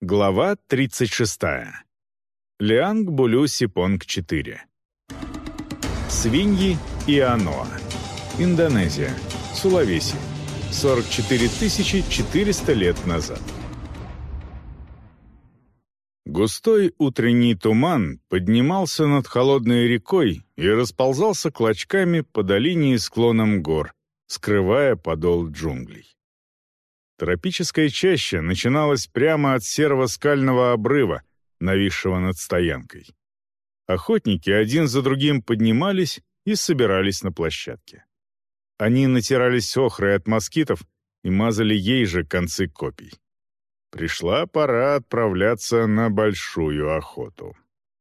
Глава 36. Лианг Булю Сипонг 4. Свиньи и Аноа. Индонезия. Сулавеси. 44 400 лет назад. Густой утренний туман поднимался над холодной рекой и расползался клочками по долине и склонам гор, скрывая подол джунглей. Тропическая чаща начиналась прямо от серого скального обрыва, нависшего над стоянкой. Охотники один за другим поднимались и собирались на площадке. Они натирались охрой от москитов и мазали ей же концы копий. Пришла пора отправляться на большую охоту.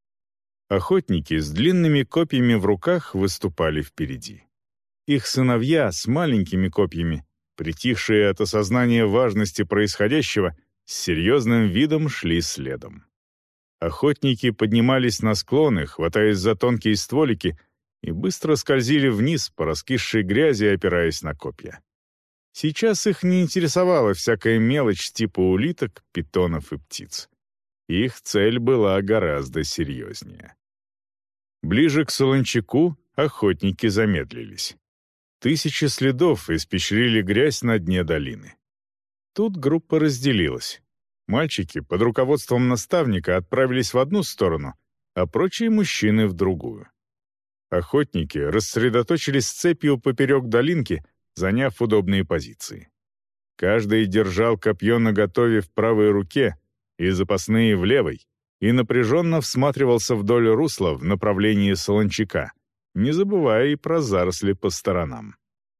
Охотники с длинными копьями в руках выступали впереди. Их сыновья с маленькими копьями, притихшие от осознания важности происходящего, с серьезным видом шли следом. Охотники поднимались на склоны, хватаясь за тонкие стволики, и быстро скользили вниз по раскисшей грязи, опираясь на копья. Сейчас их не интересовала всякая мелочь типа улиток, питонов и птиц. Их цель была гораздо серьезнее. Ближе к солончаку охотники замедлились. Тысячи следов испещрили грязь на дне долины. Тут группа разделилась. Мальчики под руководством наставника отправились в одну сторону, а прочие мужчины — в другую. Охотники рассредоточились цепью поперек долинки, заняв удобные позиции. Каждый держал копье наготове в правой руке и запасные в левой, и напряженно всматривался вдоль русла в направлении солончака, не забывая и про заросли по сторонам.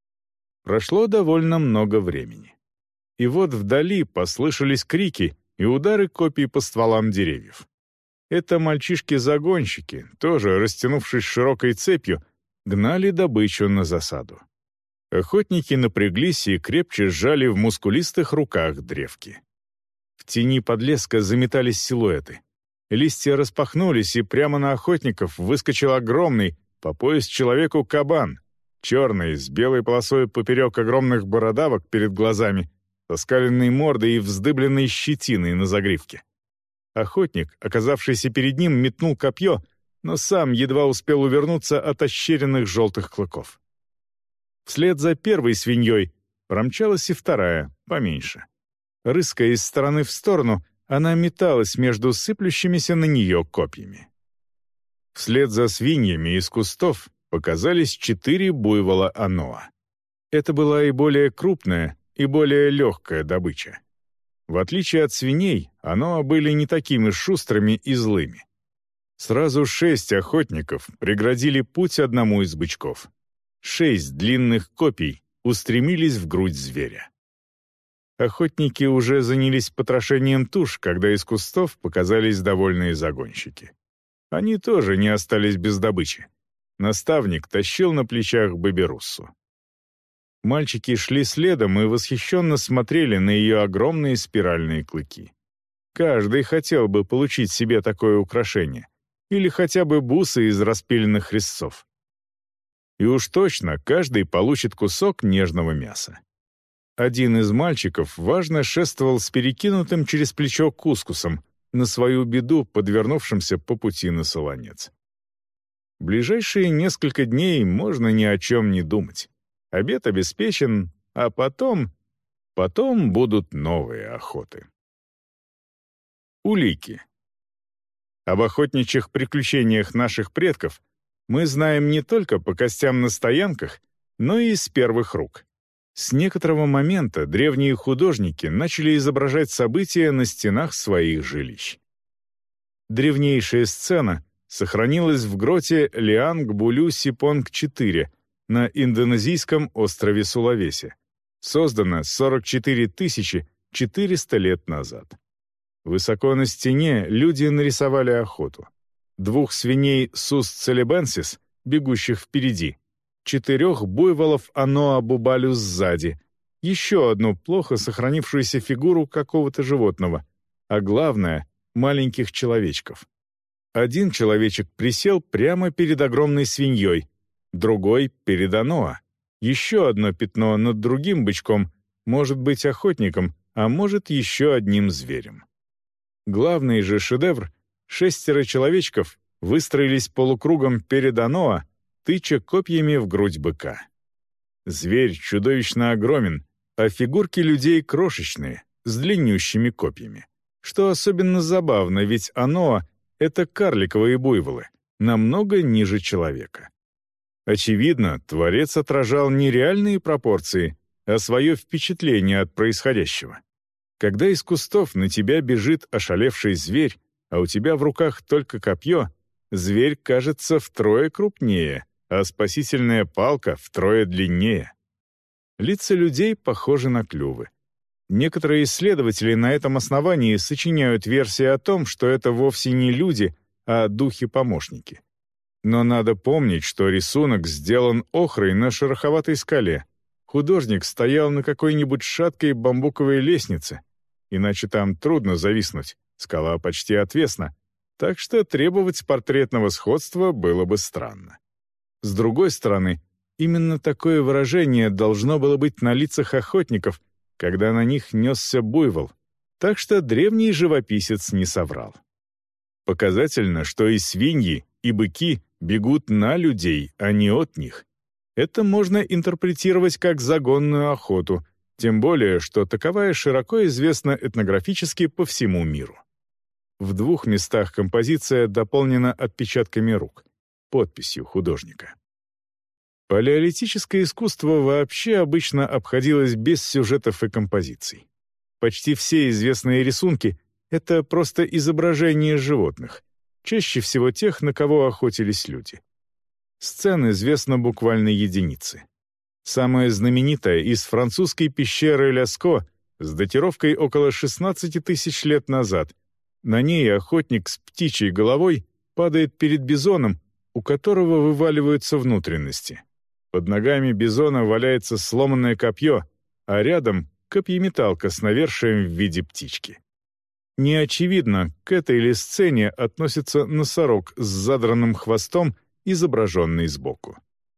Прошло довольно много времени. И вот вдали послышались крики и удары копий по стволам деревьев. Это мальчишки-загонщики, тоже растянувшись широкой цепью, гнали добычу на засаду. Охотники напряглись и крепче сжали в мускулистых руках древки. В тени подлеска заметались силуэты. Листья распахнулись, и прямо на охотников выскочил огромный, по пояс человеку, кабан, черный, с белой полосой поперек огромных бородавок перед глазами, со скаленной мордой и вздыбленной щетиной на загривке. Охотник, оказавшийся перед ним, метнул копье, но сам едва успел увернуться от ощеренных желтых клыков. Вслед за первой свиньей промчалась и вторая, поменьше. Рыская из стороны в сторону, она металась между сыплющимися на нее копьями. Вслед за свиньями из кустов показались 4 буйвола Аноа. Это была и более крупная, и более легкая добыча. В отличие от свиней, Аноа были не такими шустрыми и злыми. Сразу 6 охотников преградили путь одному из бычков. 6 длинных копий устремились в грудь зверя. Охотники уже занялись потрошением туш, когда из кустов показались довольные загонщики. Они тоже не остались без добычи. Наставник тащил на плечах Баберуссу. Мальчики шли следом и восхищенно смотрели на ее огромные спиральные клыки. Каждый хотел бы получить себе такое украшение, или хотя бы бусы из распиленных резцов. И уж точно каждый получит кусок нежного мяса. Один из мальчиков важно шествовал с перекинутым через плечо кускусом, на свою беду подвернувшимся по пути на солонец. Ближайшие несколько дней можно ни о чем не думать. Обед обеспечен, а потом будут новые охоты. Улики. Об охотничьих приключениях наших предков мы знаем не только по костям на стоянках, но и из первых рук. С некоторого момента древние художники начали изображать события на стенах своих жилищ. Древнейшая сцена сохранилась в гроте Лианг Булю Сипонг 4 на индонезийском острове Сулавеси, создана 44 400 лет назад. Высоко на стене люди нарисовали охоту. 2 свиней Сус целебенсис, бегущих впереди, 4 буйволов Аноа Бубалю сзади, еще одну плохо сохранившуюся фигуру какого-то животного, а главное — маленьких человечков. Один человечек присел прямо перед огромной свиньей, другой — перед Аноа. Еще одно пятно над другим бычком может быть охотником, а может еще одним зверем. Главный же шедевр — 6 человечков выстроились полукругом перед Аноа, тыча копьями в грудь быка. Зверь чудовищно огромен, а фигурки людей крошечные, с длиннющими копьями. Что особенно забавно, ведь Аноа — это карликовые буйволы, намного ниже человека. Очевидно, Творец отражал не реальные пропорции, а свое впечатление от происходящего. Когда из кустов на тебя бежит ошалевший зверь, а у тебя в руках только копье, зверь кажется втрое крупнее, а спасительная палка втрое длиннее. Лица людей похожи на клювы. Некоторые исследователи на этом основании сочиняют версии о том, что это вовсе не люди, а духи-помощники. Но надо помнить, что рисунок сделан охрой на шероховатой скале. Художник стоял на какой-нибудь шаткой бамбуковой лестнице, иначе там трудно зависнуть, скала почти отвесна, так что требовать портретного сходства было бы странно. С другой стороны, именно такое выражение должно было быть на лицах охотников, когда на них несся буйвол, так что древний живописец не соврал. Показательно, что и свиньи, и быки бегут на людей, а не от них. Это можно интерпретировать как загонную охоту, тем более, что таковая широко известна этнографически по всему миру. В 2 местах композиция дополнена отпечатками рук, подписью художника. Палеолитическое искусство вообще обычно обходилось без сюжетов и композиций. Почти все известные рисунки — это просто изображения животных, чаще всего тех, на кого охотились люди. Сцен известно буквально единицы. Самая знаменитая из французской пещеры Ляско с датировкой около 16 тысяч лет назад. На ней охотник с птичьей головой падает перед бизоном, у которого вываливаются внутренности. Под ногами бизона валяется сломанное копье, а рядом — копьеметалка с навершием в виде птички. Не очевидно, к этой ли сцене относится носорог с задранным хвостом, изображенный сбоку.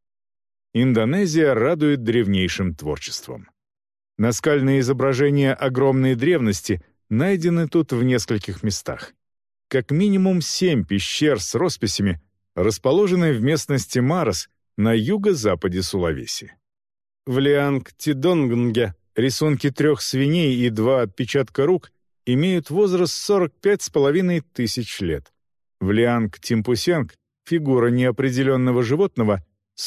Индонезия радует древнейшим творчеством. Наскальные изображения огромной древности найдены тут в нескольких местах. Как минимум 7 пещер с росписями расположены в местности Марос на юго-западе Сулавеси. В Лиангтидонгнге рисунки 3 свиней и 2 отпечатка рук имеют возраст 45,5 тысяч лет. В Лиангтимпусенг фигура неопределенного животного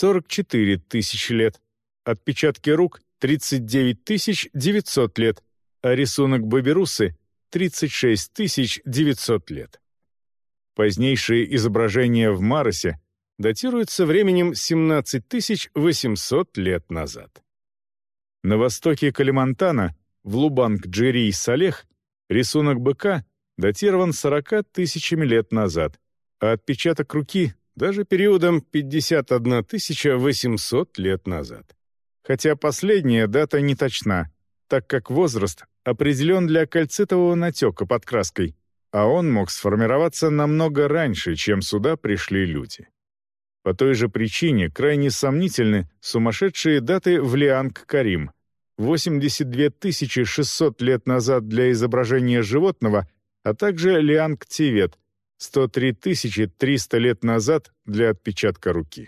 44 тысячи лет, отпечатки рук 39 900 лет, а рисунок Баберуссы 36 900 лет. Позднейшие изображения в Маросе датируются временем 17 800 лет назад. На востоке Калимантана, в Лубанг-Джерий-Салех, рисунок быка датирован 40 тысячами лет назад, а отпечаток руки — даже периодом 51 800 лет назад. Хотя последняя дата не точна, так как возраст определен для кальцитового натека под краской, а он мог сформироваться намного раньше, чем сюда пришли люди. По той же причине крайне сомнительны сумасшедшие даты в Лианг-Карим — 82 600 лет назад для изображения животного, а также Лианг-Тивет — 103 300 лет назад для отпечатка руки.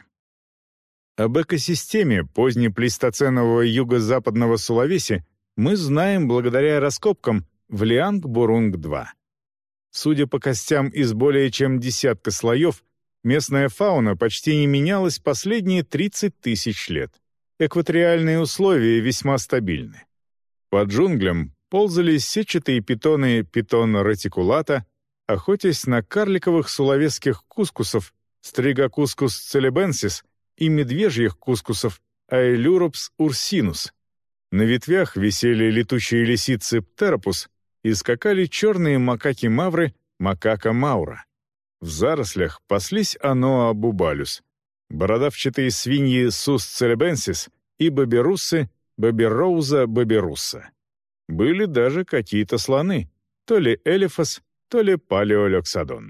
Об экосистеме позднеплейстоценового юго-западного Сулавеси мы знаем благодаря раскопкам в Лианг-Бурунг-2. Судя по костям из более чем десятка слоев, местная фауна почти не менялась последние 30 тысяч лет. Экваториальные условия весьма стабильны. По джунглям ползали сетчатые питоны питона ретикулата, охотясь на карликовых сулавесских кускусов Стригокускус целебенсис и медвежьих кускусов Аэлюропс урсинус. На ветвях висели летучие лисицы Птеропус и скакали черные макаки-мавры Макака маура. В зарослях паслись Аноа бубалюс, бородавчатые свиньи Сус целебенсис и баберуссы Бабероуза баберусса. Были даже какие-то слоны, то ли элефас, то ли палеолексодон.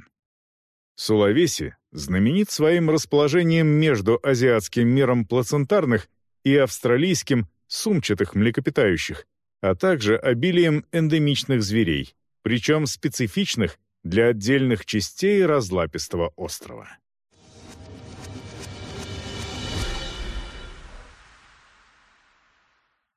Сулавеси знаменит своим расположением между азиатским миром плацентарных и австралийским сумчатых млекопитающих, а также обилием эндемичных зверей, причем специфичных для отдельных частей разлапистого острова.